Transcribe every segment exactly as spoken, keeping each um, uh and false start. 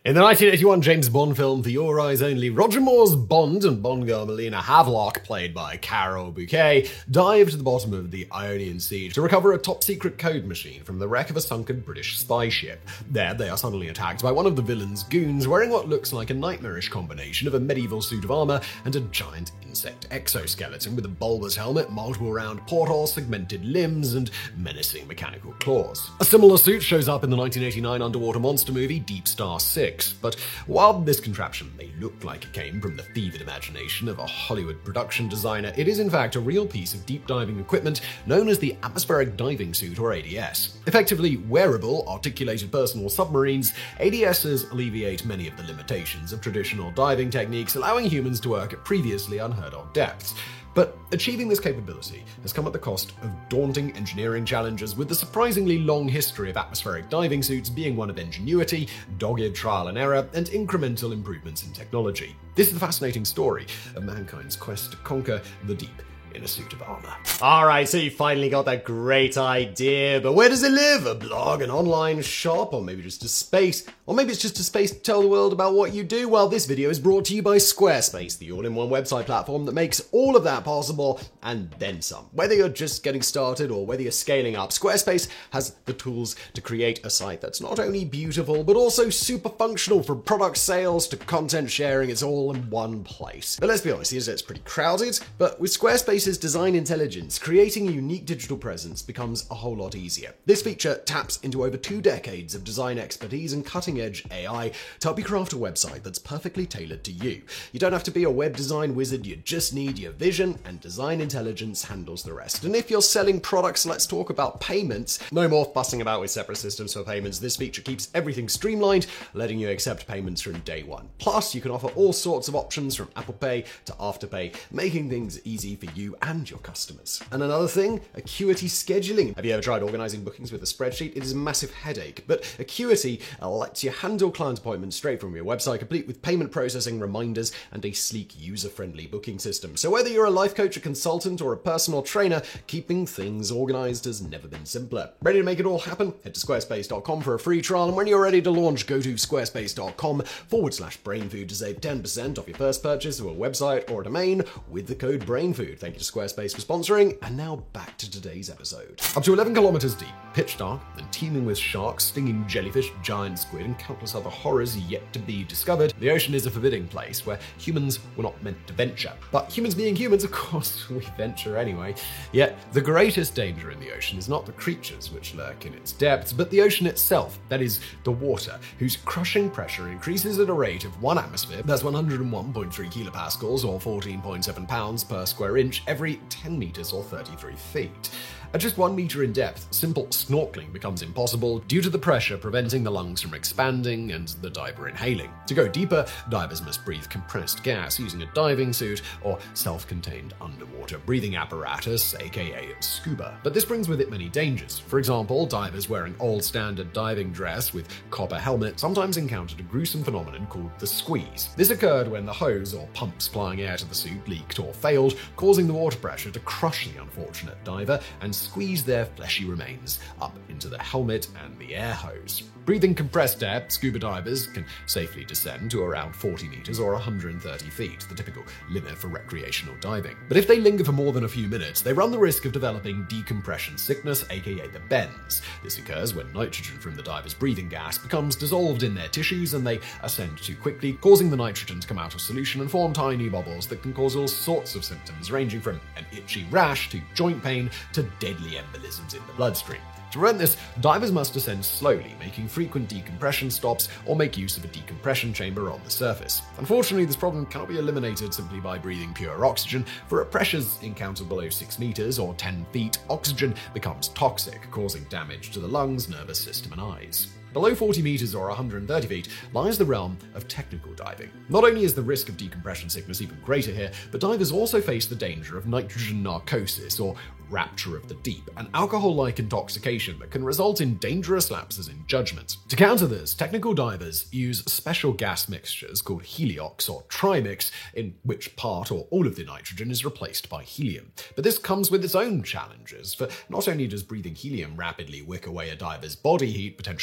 In the nineteen eighty-one James Bond film For Your Eyes Only, Roger Moore's Bond and Bond girl Melina Havelock, played by Carol Bouquet, dive to the bottom of the Ionian Sea to recover a top-secret code machine from the wreck of a sunken British spy ship. There, they are suddenly attacked by one of the villain's goons wearing what looks like a nightmarish combination of a medieval suit of armor and a giant insect exoskeleton with a bulbous helmet, multiple round portholes, segmented limbs, and menacing mechanical claws. A similar suit shows up in the nineteen eighty-nine underwater monster movie Deep Star Six. But while this contraption may look like it came from the fevered imagination of a Hollywood production designer, it is in fact a real piece of deep diving equipment known as the Atmospheric Diving Suit, or A D S. Effectively wearable, articulated personal submarines, A D Ss alleviate many of the limitations of traditional diving techniques, allowing humans to work at previously unheard of depths. But achieving this capability has come at the cost of daunting engineering challenges, with the surprisingly long history of atmospheric diving suits being one of ingenuity, dogged trial and error, and incremental improvements in technology. This is the fascinating story of mankind's quest to conquer the deep in a suit of armor. Alright, so you finally got that great idea, but where does it live? A blog, an online shop, or maybe just a space? Or maybe it's just a space to tell the world about what you do? Well, this video is brought to you by Squarespace, the all-in-one website platform that makes all of that possible, and then some. Whether you're just getting started or whether you're scaling up, Squarespace has the tools to create a site that's not only beautiful, but also super functional. From product sales to content sharing, it's all in one place. But let's be honest, it's pretty crowded, but with Squarespace design intelligence, creating a unique digital presence becomes a whole lot easier. This feature taps into over two decades of design expertise and cutting-edge A I to help you craft a website that's perfectly tailored to you. You don't have to be a web design wizard, you just need your vision, and design intelligence handles the rest. And if you're selling products, let's talk about payments. No more fussing about with separate systems for payments. This feature keeps everything streamlined, letting you accept payments from day one. Plus, you can offer all sorts of options from Apple Pay to Afterpay, making things easy for you and your customers. And another thing, Acuity scheduling. Have you ever tried organizing bookings with a spreadsheet? It is a massive headache, but Acuity lets you handle client appointments straight from your website, complete with payment processing, reminders, and a sleek, user-friendly booking system. So whether you're a life coach, a consultant, or a personal trainer, keeping things organized has never been simpler. Ready to make it all happen? Head to squarespace dot com for a free trial, and when you're ready to launch, go to squarespace dot com forward slash brainfood to save ten percent off your first purchase of a website or a domain with the code brainfood. Thank you to Squarespace for sponsoring, and now back to today's episode. Up to eleven kilometers deep, pitch dark, and teeming with sharks, stinging jellyfish, giant squid, and countless other horrors yet to be discovered, the ocean is a forbidding place where humans were not meant to venture. But humans being humans, of course, we venture anyway. Yet, the greatest danger in the ocean is not the creatures which lurk in its depths, but the ocean itself, that is, the water, whose crushing pressure increases at a rate of one atmosphere, that's one hundred one point three kilopascals, or fourteen point seven pounds per square inch, every ten meters or thirty-three feet. At just one meter in depth, simple snorkeling becomes impossible due to the pressure preventing the lungs from expanding and the diver inhaling. To go deeper, divers must breathe compressed gas using a diving suit or self-contained underwater breathing apparatus, aka scuba. But this brings with it many dangers. For example, divers wearing old standard diving dress with copper helmet sometimes encountered a gruesome phenomenon called the squeeze. This occurred when the hose or pump supplying air to the suit leaked or failed, causing the water pressure to crush the unfortunate diver and squeeze their fleshy remains up into the helmet and the air hose. Breathing compressed air, scuba divers can safely descend to around forty meters or one hundred thirty feet, the typical limit for recreational diving. But if they linger for more than a few minutes, they run the risk of developing decompression sickness, aka the bends. This occurs when nitrogen from the diver's breathing gas becomes dissolved in their tissues and they ascend too quickly, causing the nitrogen to come out of solution and form tiny bubbles that can cause all sorts of symptoms, ranging from an itchy rash to joint pain to deadly embolisms in the bloodstream. To prevent this, divers must descend slowly, making frequent decompression stops or make use of a decompression chamber on the surface. Unfortunately, this problem cannot be eliminated simply by breathing pure oxygen, for at pressures encountered below six meters or ten feet, oxygen becomes toxic, causing damage to the lungs, nervous system, and eyes. Below forty meters or one hundred thirty feet lies the realm of technical diving. Not only is the risk of decompression sickness even greater here, but divers also face the danger of nitrogen narcosis, or rapture of the deep, an alcohol-like intoxication that can result in dangerous lapses in judgment. To counter this, technical divers use special gas mixtures called heliox or trimix, in which part or all of the nitrogen is replaced by helium. But this comes with its own challenges, for not only does breathing helium rapidly wick away a diver's body heat, potentially leading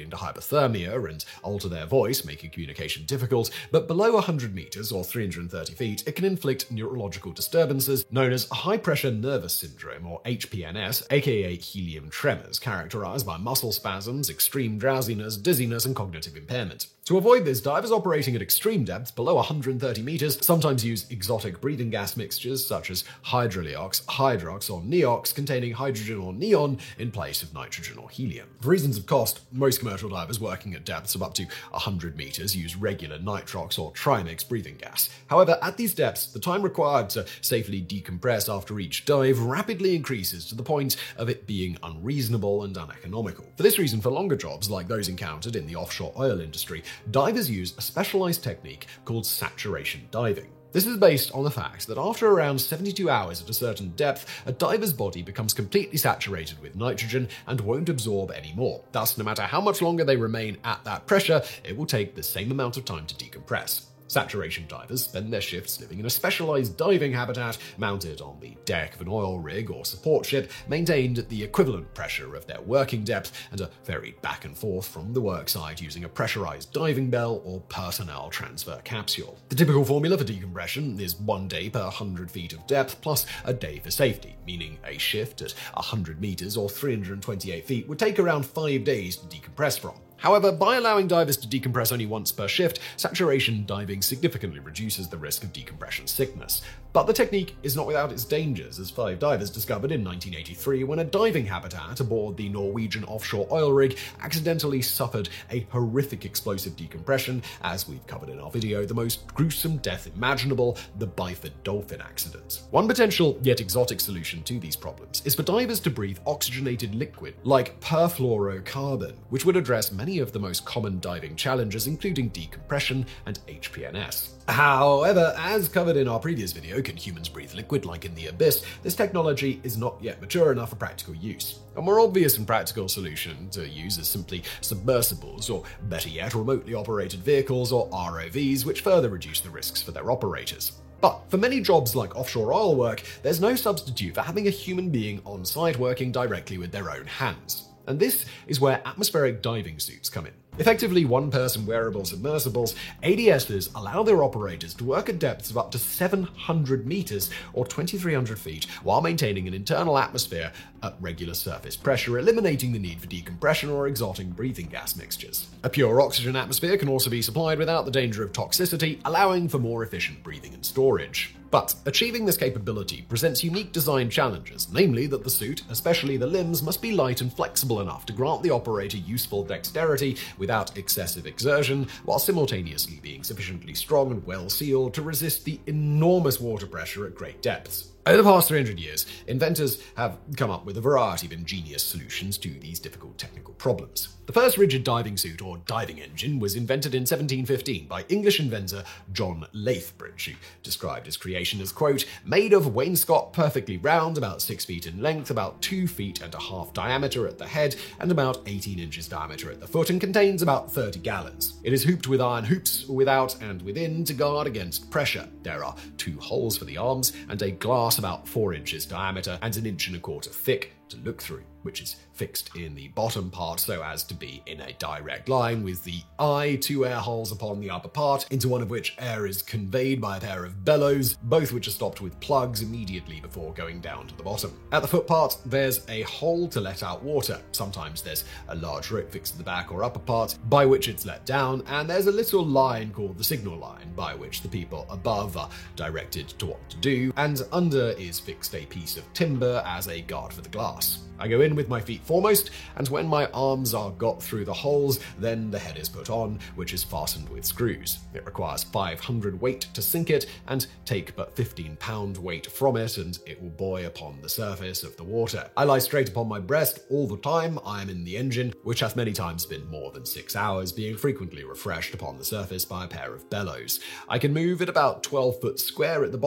into hypothermia and alter their voice, making communication difficult, but below one hundred meters or three hundred thirty feet, it can inflict neurological disturbances known as high-pressure nervous syndrome, or H P N S, aka helium tremors, characterized by muscle spasms, extreme drowsiness, dizziness, and cognitive impairment. To avoid this, divers operating at extreme depths below one hundred thirty meters sometimes use exotic breathing gas mixtures such as hydroleox, hydrox, or neox containing hydrogen or neon in place of nitrogen or helium. For reasons of cost, most commercial divers working at depths of up to one hundred meters use regular nitrox or trimix breathing gas. However, at these depths, the time required to safely decompress after each dive rapidly increases to the point of it being unreasonable and uneconomical. For this reason, for longer jobs like those encountered in the offshore oil industry, divers use a specialized technique called saturation diving. This is based on the fact that after around seventy-two hours at a certain depth, a diver's body becomes completely saturated with nitrogen and won't absorb any more. Thus, no matter how much longer they remain at that pressure, it will take the same amount of time to decompress. Saturation divers spend their shifts living in a specialized diving habitat mounted on the deck of an oil rig or support ship, maintained at the equivalent pressure of their working depth, and are ferried back and forth from the worksite using a pressurized diving bell or personnel transfer capsule. The typical formula for decompression is one day per one hundred feet of depth plus a day for safety, meaning a shift at one hundred meters or three hundred twenty-eight feet would take around five days to decompress from. However, by allowing divers to decompress only once per shift, saturation diving significantly reduces the risk of decompression sickness. But the technique is not without its dangers, as five divers discovered in nineteen eighty-three when a diving habitat aboard the Norwegian offshore oil rig accidentally suffered a horrific explosive decompression, as we've covered in our video, the most gruesome death imaginable, the Byford dolphin accident. One potential yet exotic solution to these problems is for divers to breathe oxygenated liquid like perfluorocarbon, which would address many of the most common diving challenges, including decompression and H P N S. However, as covered in our previous video, Can Humans Breathe Liquid Like in the Abyss, this technology is not yet mature enough for practical use. A more obvious and practical solution to use is simply submersibles, or better yet, remotely operated vehicles, or R O Vs, which further reduce the risks for their operators. But for many jobs like offshore oil work, there's no substitute for having a human being on site working directly with their own hands. And this is where atmospheric diving suits come in. Effectively one-person wearable submersibles, A D Ss allow their operators to work at depths of up to seven hundred meters or twenty-three hundred feet while maintaining an internal atmosphere at regular surface pressure, eliminating the need for decompression or exotic breathing gas mixtures. A pure oxygen atmosphere can also be supplied without the danger of toxicity, allowing for more efficient breathing and storage. But achieving this capability presents unique design challenges, namely that the suit, especially the limbs, must be light and flexible enough to grant the operator useful dexterity without excessive exertion, while simultaneously being sufficiently strong and well sealed to resist the enormous water pressure at great depths. Over the past three hundred years, inventors have come up with a variety of ingenious solutions to these difficult technical problems. The first rigid diving suit, or diving engine, was invented in seventeen fifteen by English inventor John Lethbridge, who described his creation as, quote, made of wainscot perfectly round, about six feet in length, about two feet and a half diameter at the head, and about eighteen inches diameter at the foot, and contains about thirty gallons. It is hooped with iron hoops without and within to guard against pressure. There are two holes for the arms, and a glass about four inches diameter and an inch and a quarter thick to look through, which is fixed in the bottom part so as to be in a direct line with the eye, two air holes upon the upper part, into one of which air is conveyed by a pair of bellows, both which are stopped with plugs immediately before going down to the bottom. At the foot part, there's a hole to let out water. Sometimes there's a large rope fixed to the back or upper part, by which it's let down, and there's a little line called the signal line, by which the people above are directed to what to do, and under is fixed a piece of timber as a guard for the glass. I go in with my feet foremost, and when my arms are got through the holes, then the head is put on, which is fastened with screws. It requires five hundred weight to sink it, and take but fifteen pound weight from it, and it will buoy upon the surface of the water. I lie straight upon my breast all the time I am in the engine, which hath many times been more than six hours, being frequently refreshed upon the surface by a pair of bellows. I can move at about twelve foot square at the bottom.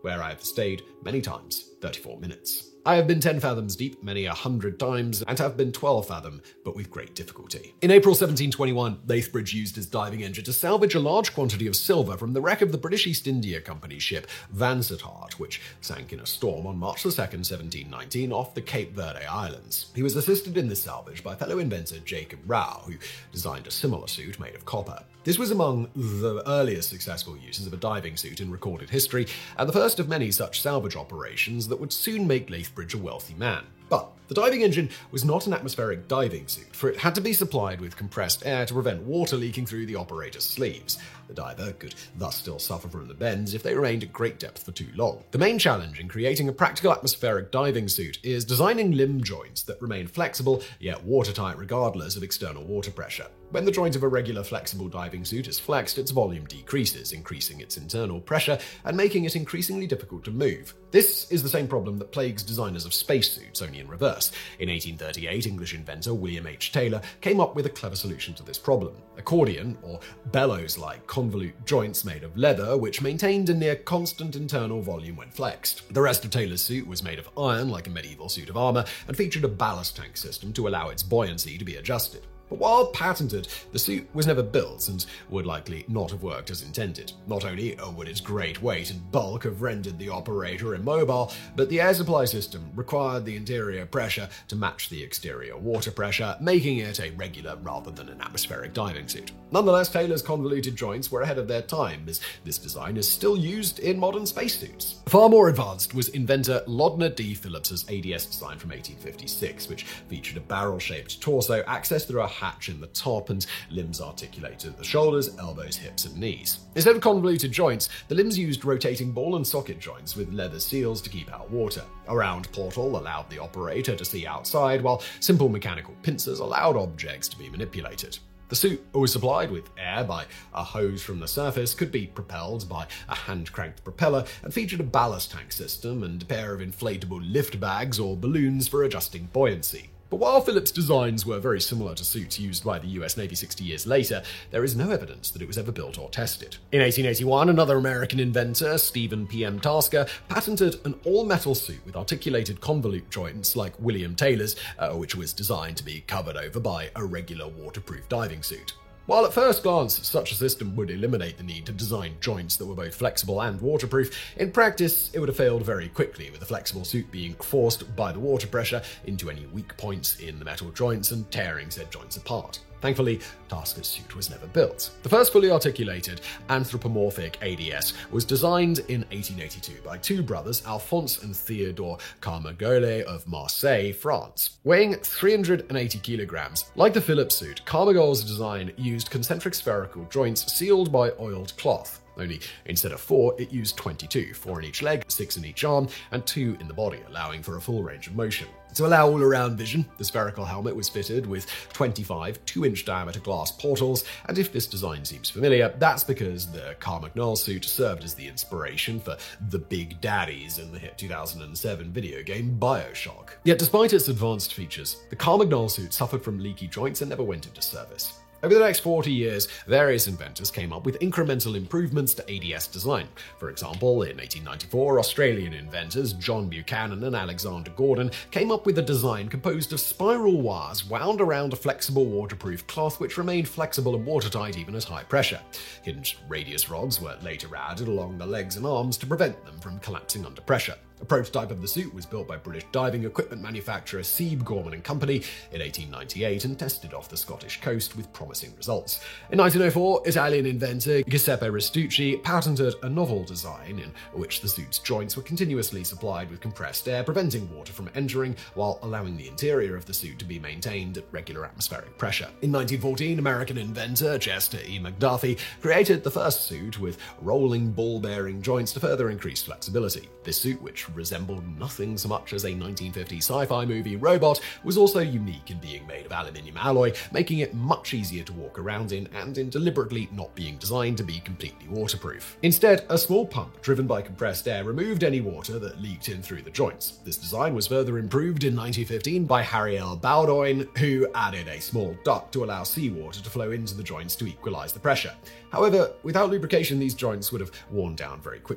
where I have stayed many times, thirty-four minutes. I have been ten fathoms deep many a hundred times, and have been twelve fathom, but with great difficulty. In April seventeen twenty-one, Lethbridge used his diving engine to salvage a large quantity of silver from the wreck of the British East India Company's ship Vansittart, which sank in a storm on March the second, seventeen nineteen, off the Cape Verde Islands. He was assisted in this salvage by fellow inventor Jacob Rau, who designed a similar suit made of copper. This was among the earliest successful uses of a diving suit in recorded history, and the first of many such salvage operations that would soon make Lethbridge a wealthy man. But the diving engine was not an atmospheric diving suit, for it had to be supplied with compressed air to prevent water leaking through the operator's sleeves. The diver could thus still suffer from the bends if they remained at great depth for too long. The main challenge in creating a practical atmospheric diving suit is designing limb joints that remain flexible yet watertight regardless of external water pressure. When the joint of a regular flexible diving suit is flexed, its volume decreases, increasing its internal pressure and making it increasingly difficult to move. This is the same problem that plagues designers of spacesuits, only in reverse. In eighteen thirty-eight, English inventor William H. Taylor came up with a clever solution to this problem. Accordion, or bellows-like convolute joints made of leather, which maintained a near constant internal volume when flexed. The rest of Taylor's suit was made of iron, like a medieval suit of armor, and featured a ballast tank system to allow its buoyancy to be adjusted. But while patented, the suit was never built and would likely not have worked as intended. Not only would its great weight and bulk have rendered the operator immobile, but the air supply system required the interior pressure to match the exterior water pressure, making it a regular rather than an atmospheric diving suit. Nonetheless, Taylor's convoluted joints were ahead of their time, as this design is still used in modern spacesuits. Far more advanced was inventor Lodner D. Phillips's A D S design from eighteen fifty-six, which featured a barrel-shaped torso accessed through a hatch in the top and limbs articulated at the shoulders, elbows, hips, and knees. Instead of convoluted joints, the limbs used rotating ball and socket joints with leather seals to keep out water. A round portal allowed the operator to see outside, while simple mechanical pincers allowed objects to be manipulated. The suit was supplied with air by a hose from the surface, could be propelled by a hand-cranked propeller, and featured a ballast tank system and a pair of inflatable lift bags or balloons for adjusting buoyancy. But while Phillips' designs were very similar to suits used by the U S Navy sixty years later, there is no evidence that it was ever built or tested. In eighteen eighty-one, another American inventor, Stephen P M Tasker, patented an all-metal suit with articulated convolute joints like William Taylor's, uh, which was designed to be covered over by a regular waterproof diving suit. While at first glance such a system would eliminate the need to design joints that were both flexible and waterproof, in practice it would have failed very quickly, with the flexible suit being forced by the water pressure into any weak points in the metal joints and tearing said joints apart. Thankfully, Tasker's suit was never built. The first fully articulated anthropomorphic A D S was designed in eighteen eighty-two by two brothers, Alphonse and Theodore Carmagolle of Marseille, France. Weighing three hundred eighty kilograms, like the Phillips suit, Carmagolle's design used concentric spherical joints sealed by oiled cloth. Only instead of four, it used twenty-two, four in each leg, six in each arm, and two in the body, allowing for a full range of motion. To allow all-around vision, the spherical helmet was fitted with twenty-five two-inch diameter glass portals, and if this design seems familiar, that's because the Carmagnole suit served as the inspiration for the Big Daddies in the hit two thousand seven video game BioShock. Yet despite its advanced features, the Carmagnole suit suffered from leaky joints and never went into service. Over the next forty years, various inventors came up with incremental improvements to A D S design. For example, in eighteen ninety-four, Australian inventors John Buchanan and Alexander Gordon came up with a design composed of spiral wires wound around a flexible waterproof cloth which remained flexible and watertight even at high pressure. Hinged radius rods were later added along the legs and arms to prevent them from collapsing under pressure. A prototype of the suit was built by British diving equipment manufacturer Sieb, Gorman and Company in eighteen ninety-eight and tested off the Scottish coast with promising results. In nineteen oh four, Italian inventor Giuseppe Restucci patented a novel design in which the suit's joints were continuously supplied with compressed air, preventing water from entering while allowing the interior of the suit to be maintained at regular atmospheric pressure. In nineteen fourteen, American inventor Chester E. McDuffie created the first suit with rolling ball-bearing joints to further increase flexibility. This suit, which resembled nothing so much as a nineteen fifties sci-fi movie robot, was also unique in being made of aluminium alloy, making it much easier to walk around in and in deliberately not being designed to be completely waterproof. Instead, a small pump driven by compressed air removed any water that leaked in through the joints. This design was further improved in nineteen fifteen by Harry L. Bowdoin, who added a small duct to allow seawater to flow into the joints to equalize the pressure. However, without lubrication, these joints would have worn down very quickly.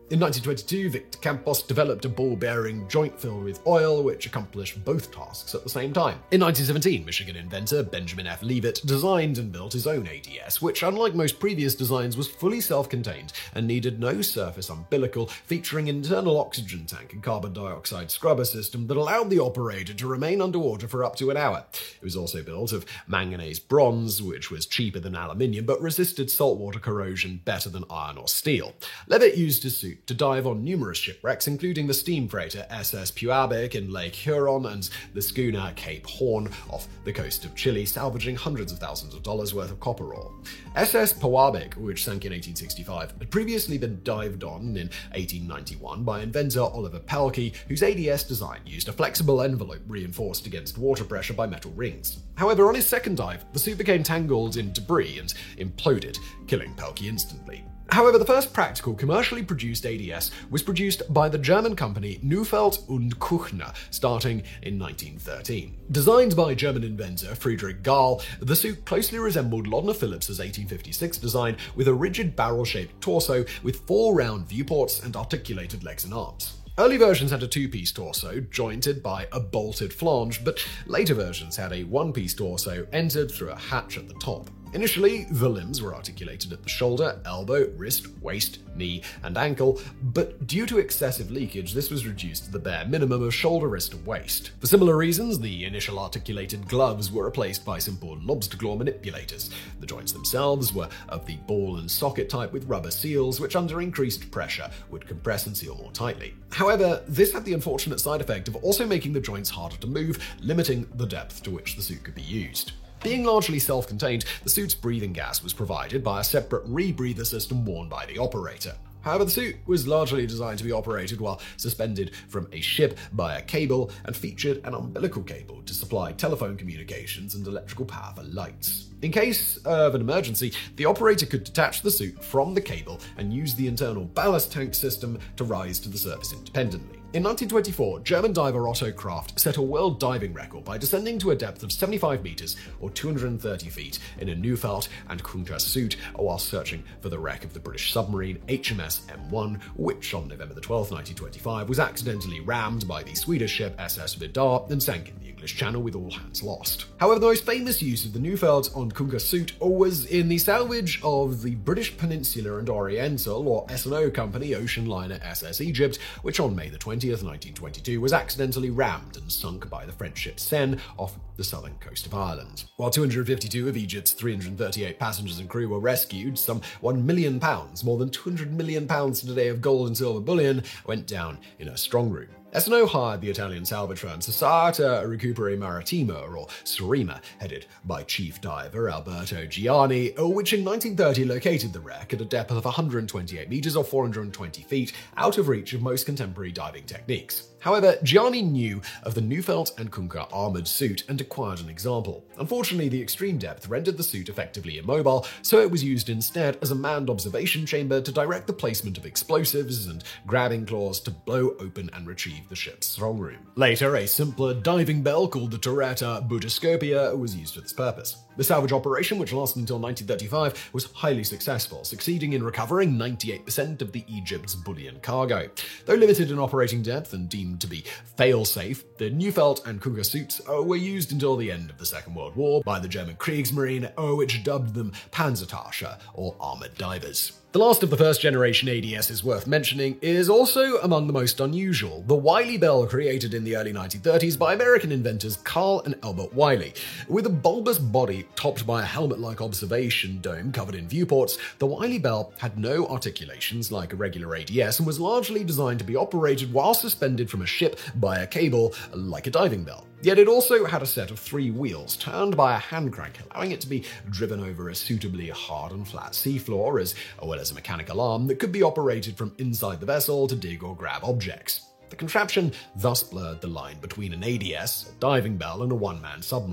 In nineteen twenty-two, Victor Campos developed a ball-bearing joint filled with oil, which accomplished both tasks at the same time. In nineteen seventeen, Michigan inventor Benjamin F. Leavitt designed and built his own A D S, which, unlike most previous designs, was fully self-contained and needed no surface umbilical, featuring an internal oxygen tank and carbon dioxide scrubber system that allowed the operator to remain underwater for up to an hour. It was also built of manganese bronze, which was cheaper than aluminium but resisted saltwater corrosion better than iron or steel. Leavitt used his suit to dive on numerous shipwrecks, including the steam freighter S S Puabic in Lake Huron and the schooner Cape Horn off the coast of Chile, salvaging hundreds of thousands of dollars worth of copper ore. S S Puabic, which sank in eighteen sixty-five, had previously been dived on in eighteen ninety-one by inventor Oliver Pelkey, whose A D S design used a flexible envelope reinforced against water pressure by metal rings. However, on his second dive, the suit became tangled in debris and imploded, killing Pelkey instantly. However, the first practical, commercially produced A D S was produced by the German company Neufeld und Kuchner, starting in nineteen thirteen. Designed by German inventor Friedrich Gahl, the suit closely resembled Lodner Phillips's eighteen fifty-six design, with a rigid barrel-shaped torso with four round viewports and articulated legs and arms. Early versions had a two-piece torso, jointed by a bolted flange, but later versions had a one-piece torso entered through a hatch at the top. Initially, the limbs were articulated at the shoulder, elbow, wrist, waist, knee, and ankle, but due to excessive leakage, this was reduced to the bare minimum of shoulder, wrist, and waist. For similar reasons, the initial articulated gloves were replaced by simple lobster claw manipulators. The joints themselves were of the ball and socket type with rubber seals, which under increased pressure would compress and seal more tightly. However, this had the unfortunate side effect of also making the joints harder to move, limiting the depth to which the suit could be used. Being largely self-contained, the suit's breathing gas was provided by a separate rebreather system worn by the operator. However, the suit was largely designed to be operated while suspended from a ship by a cable and featured an umbilical cable to supply telephone communications and electrical power for lights. In case of an emergency, the operator could detach the suit from the cable and use the internal ballast tank system to rise to the surface independently. In nineteen twenty-four, German diver Otto Kraft set a world diving record by descending to a depth of seventy-five meters or two hundred thirty feet in a Neufeld and Kuchner suit while searching for the wreck of the British submarine H M S M one, which on November the twelfth, nineteen twenty-five was accidentally rammed by the Swedish ship S S Vidar and sank in the English Channel with all hands lost. However, the most famous use of the Neufeld and Kuchner suit was in the salvage of the British Peninsular and Oriental, or S and O Company, ocean liner S S Egypt, which on May the twentieth, nineteen twenty-two was accidentally rammed and sunk by the French ship Seine off the southern coast of Ireland. While two hundred fifty-two of Egypt's three hundred thirty-eight passengers and crew were rescued, some one million pounds, more than two hundred million pounds today of gold and silver bullion, went down in a strong room. S and O hired the Italian salvage firm Società Recupero Marittimo, or SOREMA, headed by chief diver Alberto Gianni, which in nineteen thirty located the wreck at a depth of one hundred twenty-eight meters or four hundred twenty feet, out of reach of most contemporary diving techniques. However, Gianni knew of the Neufeld and Kuchner armored suit and acquired an example. Unfortunately, the extreme depth rendered the suit effectively immobile, so it was used instead as a manned observation chamber to direct the placement of explosives and grabbing claws to blow open and retrieve the ship's strong room. Later, a simpler diving bell called the Turretta Budiscopia was used for this purpose. The salvage operation, which lasted until nineteen thirty-five, was highly successful, succeeding in recovering ninety-eight percent of the Egypt's bullion cargo. Though limited in operating depth and deemed to be fail-safe, the Neufeld and Kuchner suits were used until the end of the Second World War by the German Kriegsmarine, which dubbed them Panzertasche, or armored divers. The last of the first-generation A D Ss worth mentioning is also among the most unusual, the Wiley Bell, created in the early nineteen thirties by American inventors Carl and Albert Wiley. With a bulbous body topped by a helmet-like observation dome covered in viewports, the Wiley Bell had no articulations like a regular A D S and was largely designed to be operated while suspended from a ship by a cable like a diving bell. Yet it also had a set of three wheels turned by a hand crank, allowing it to be driven over a suitably hard and flat seafloor, as well as a mechanical arm that could be operated from inside the vessel to dig or grab objects. The contraption thus blurred the line between an A D S, a diving bell, and a one-man submarine.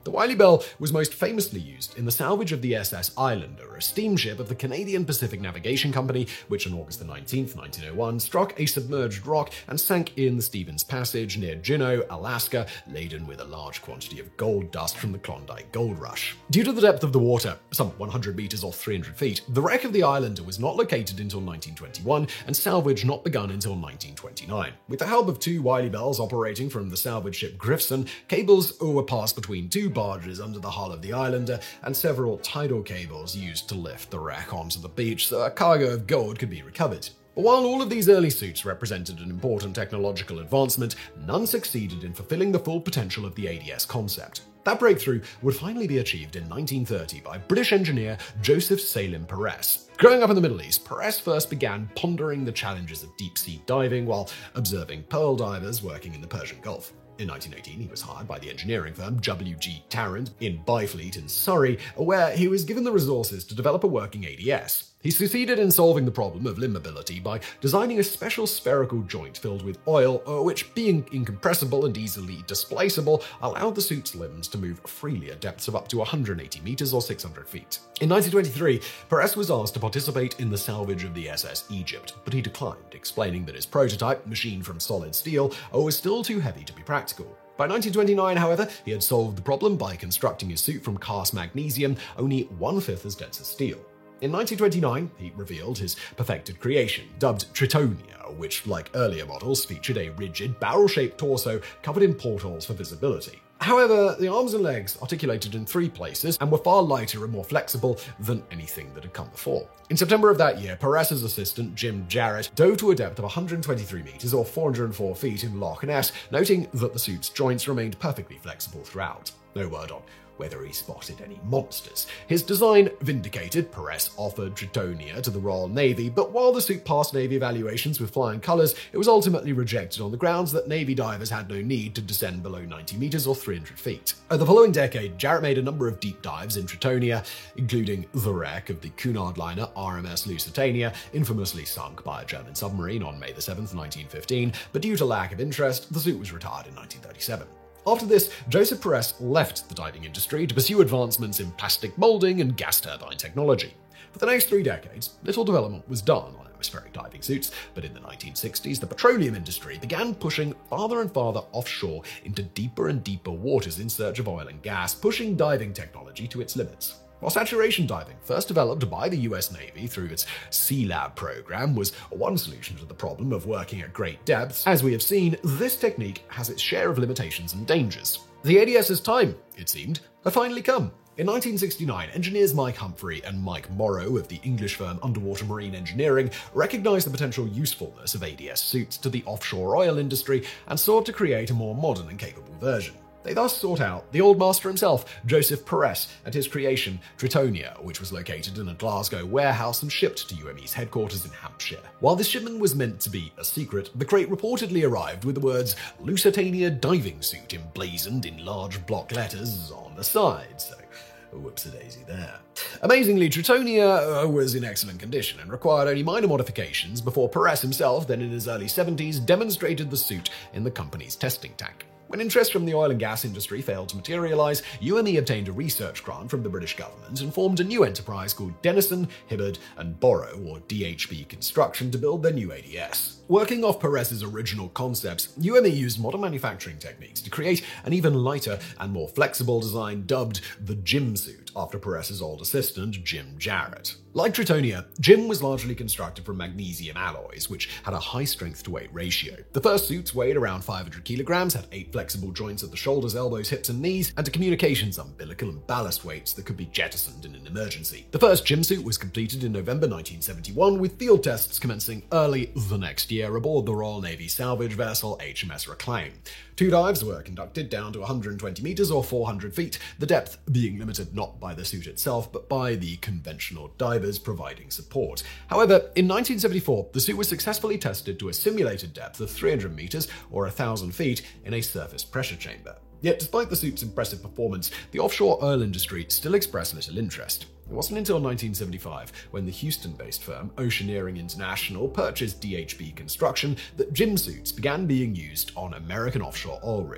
The Wiley Bell was most famously used in the salvage of the S S Islander, a steamship of the Canadian Pacific Navigation Company, which on August nineteenth, nineteen oh one, struck a submerged rock and sank in the Stevens Passage near Juneau, Alaska, laden with a large quantity of gold dust from the Klondike Gold Rush. Due to the depth of the water, some one hundred meters or three hundred feet, the wreck of the Islander was not located until nineteen twenty-one and salvage not begun until nineteen twenty-nine. With the help of two Wiley Bells operating from the salvage ship Grifson, cables were passed between two barges under the hull of the Islander and several tidal cables used to lift the wreck onto the beach so a cargo of gold could be recovered. But while all of these early suits represented an important technological advancement, none succeeded in fulfilling the full potential of the A D S concept. That breakthrough would finally be achieved in nineteen thirty by British engineer Joseph Salim Peress. Growing up in the Middle East, Peress first began pondering the challenges of deep-sea diving while observing pearl divers working in the Persian Gulf. In nineteen eighteen, he was hired by the engineering firm W G Tarrant in Byfleet in Surrey, where he was given the resources to develop a working A D S. He succeeded in solving the problem of limb mobility by designing a special spherical joint filled with oil, which, being incompressible and easily displaceable, allowed the suit's limbs to move freely at depths of up to one hundred eighty meters or six hundred feet. In nineteen twenty-three, Peress was asked to participate in the salvage of the S S Egypt, but he declined, explaining that his prototype, machined from solid steel, was still too heavy to be practical. By nineteen twenty-nine, however, he had solved the problem by constructing his suit from cast magnesium, only one-fifth as dense as steel. In nineteen twenty-nine, he revealed his perfected creation, dubbed Tritonia, which, like earlier models, featured a rigid, barrel-shaped torso covered in portholes for visibility. However, the arms and legs articulated in three places and were far lighter and more flexible than anything that had come before. In September of that year, Peress's assistant, Jim Jarrett, dove to a depth of one hundred twenty-three meters or four hundred four feet in Loch Ness, noting that the suit's joints remained perfectly flexible throughout. No word on whether he spotted any monsters. His design vindicated, Peress offered Tritonia to the Royal Navy, but while the suit passed Navy evaluations with flying colours, it was ultimately rejected on the grounds that Navy divers had no need to descend below ninety meters or three hundred feet. Over the following decade, Jarrett made a number of deep dives in Tritonia, including the wreck of the Cunard liner R M S Lusitania, infamously sunk by a German submarine on May the seventh, nineteen fifteen, but due to lack of interest, the suit was retired in nineteen thirty-seven. After this, Joseph Peress left the diving industry to pursue advancements in plastic molding and gas turbine technology. For the next three decades, little development was done on atmospheric diving suits, but in the nineteen sixties, the petroleum industry began pushing farther and farther offshore into deeper and deeper waters in search of oil and gas, pushing diving technology to its limits. While saturation diving, first developed by the U S Navy through its Sea-Lab program, was one solution to the problem of working at great depths, as we have seen, this technique has its share of limitations and dangers. The ADS's time, it seemed, had finally come. In nineteen sixty-nine, engineers Mike Humphrey and Mike Morrow of the English firm Underwater Marine Engineering recognized the potential usefulness of A D S suits to the offshore oil industry and sought to create a more modern and capable version. They thus sought out the old master himself, Joseph Peress, and his creation, Tritonia, which was located in a Glasgow warehouse and shipped to U M E's headquarters in Hampshire. While this shipment was meant to be a secret, the crate reportedly arrived with the words Lusitania Diving Suit emblazoned in large block letters on the side, so whoops-a-daisy there. Amazingly, Tritonia was in excellent condition and required only minor modifications before Peress himself, then in his early seventies, demonstrated the suit in the company's testing tank. When interest from the oil and gas industry failed to materialize, U M E obtained a research grant from the British government and formed a new enterprise called Denison, Hibbard and Borrow, or D H B Construction, to build their new A D S. Working off Peress's original concepts, U M E used modern manufacturing techniques to create an even lighter and more flexible design dubbed the Jim suit, after Peress's old assistant, Jim Jarrett. Like Tritonia, Jim was largely constructed from magnesium alloys, which had a high strength-to-weight ratio. The first suits weighed around five hundred kilograms, had eight flexible joints at the shoulders, elbows, hips, and knees, and a communications umbilical and ballast weights that could be jettisoned in an emergency. The first Jim suit was completed in November nineteen seventy-one, with field tests commencing early the next year aboard the Royal Navy salvage vessel H M S Reclaim. Two dives were conducted down to one hundred twenty meters or four hundred feet, the depth being limited not by the suit itself, but by the conventional divers providing support. However, in nineteen seventy-four, the suit was successfully tested to a simulated depth of three hundred meters or one thousand feet in a surface pressure chamber. Yet, despite the suit's impressive performance, the offshore oil industry still expressed little interest. It wasn't until nineteen seventy-five, when the Houston-based firm Oceaneering International purchased D H B Construction, that Jim suits began being used on American offshore oil rigs.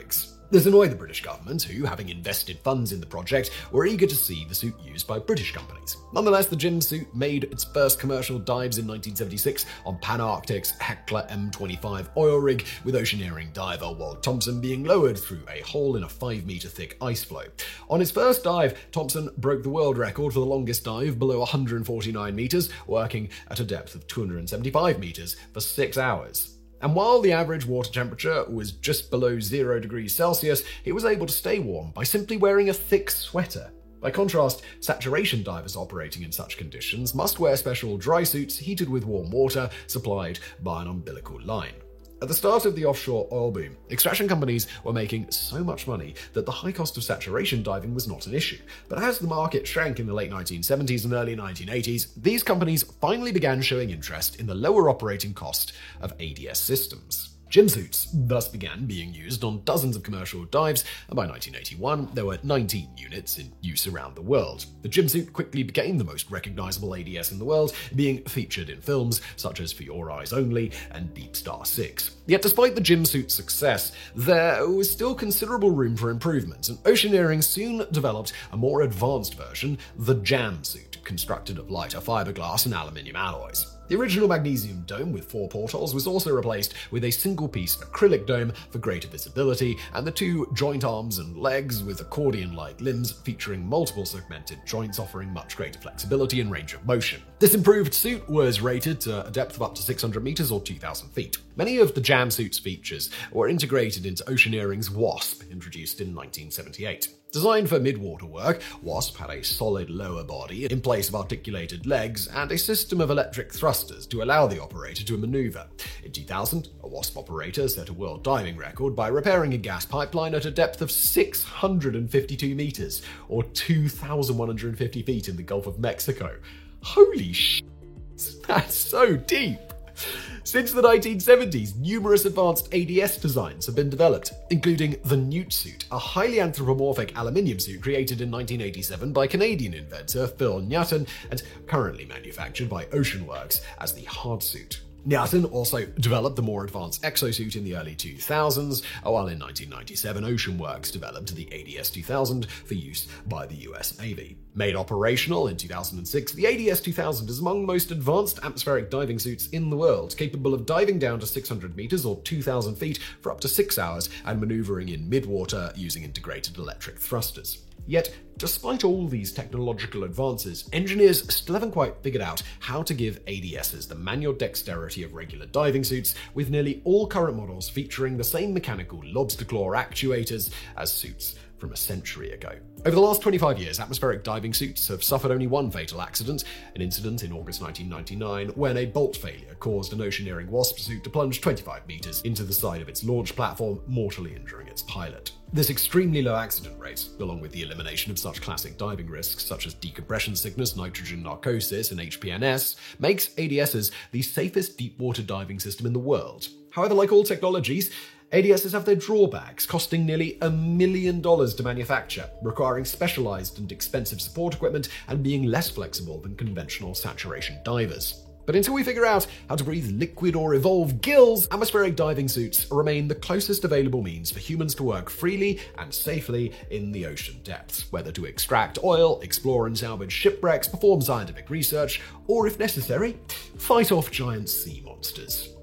This annoyed the British government, who, having invested funds in the project, were eager to see the suit used by British companies. Nonetheless, the Jim suit made its first commercial dives in nineteen seventy-six on Pan Arctic's Hecla M twenty-five oil rig, with oceaneering diver Walt Thompson being lowered through a hole in a five meter thick ice floe. On his first dive, Thompson broke the world record for the longest dive below one hundred forty-nine meters, working at a depth of two hundred seventy-five meters for six hours. And while the average water temperature was just below zero degrees Celsius, he was able to stay warm by simply wearing a thick sweater. By contrast, saturation divers operating in such conditions must wear special dry suits heated with warm water supplied by an umbilical line. At the start of the offshore oil boom, extraction companies were making so much money that the high cost of saturation diving was not an issue. But as the market shrank in the late nineteen seventies and early nineteen eighties, these companies finally began showing interest in the lower operating cost of A D S systems. Jim suits thus began being used on dozens of commercial dives, and by nineteen eighty-one, there were nineteen units in use around the world. The Jim suit quickly became the most recognizable A D S in the world, being featured in films such as For Your Eyes Only and Deep Star Six. Yet despite the Jim suit's success, there was still considerable room for improvement, and Oceaneering soon developed a more advanced version, the Jam suit, constructed of lighter fiberglass and aluminium alloys. The original magnesium dome with four portholes was also replaced with a single-piece acrylic dome for greater visibility, and the two joint arms and legs with accordion-like limbs featuring multiple segmented joints offering much greater flexibility and range of motion. This improved suit was rated to a depth of up to six hundred meters or two thousand feet. Many of the Jam suit's features were integrated into Oceaneering's WASP, introduced in nineteen seventy-eight. Designed for mid-water work, WASP had a solid lower body in place of articulated legs and a system of electric thrusters to allow the operator to maneuver. In two thousand, a WASP operator set a world diving record by repairing a gas pipeline at a depth of six hundred fifty-two meters, or two thousand one hundred fifty feet in the Gulf of Mexico. Holy sh**, that's so deep! Since the nineteen seventies, numerous advanced A D S designs have been developed, including the Newt suit, a highly anthropomorphic aluminium suit created in nineteen eighty-seven by Canadian inventor Phil Nyatten and currently manufactured by OceanWorks as the Hard suit. Nyatten also developed the more advanced exosuit in the early two thousands, while in nineteen ninety-seven OceanWorks developed the A D S two thousand for use by the U S Navy. Made operational in two thousand six, the A D S two thousand is among the most advanced atmospheric diving suits in the world, capable of diving down to six hundred meters or two thousand feet for up to six hours and maneuvering in midwater using integrated electric thrusters. Yet, despite all these technological advances, engineers still haven't quite figured out how to give A D Ss the manual dexterity of regular diving suits, with nearly all current models featuring the same mechanical lobster claw actuators as suits from a century ago. Over the last twenty-five years, atmospheric diving suits have suffered only one fatal accident, an incident in August nineteen ninety-nine when a bolt failure caused an Oceaneering WASP suit to plunge twenty-five meters into the side of its launch platform, mortally injuring its pilot. This extremely low accident rate, along with the elimination of such classic diving risks such as decompression sickness, nitrogen narcosis, and H P N S, makes A D Ss the safest deep-water diving system in the world. However, like all technologies, A D Ss have their drawbacks, costing nearly a million dollars to manufacture, requiring specialized and expensive support equipment, and being less flexible than conventional saturation divers. But until we figure out how to breathe liquid or evolve gills, atmospheric diving suits remain the closest available means for humans to work freely and safely in the ocean depths, whether to extract oil, explore and salvage shipwrecks, perform scientific research, or if necessary, fight off giant sea monsters.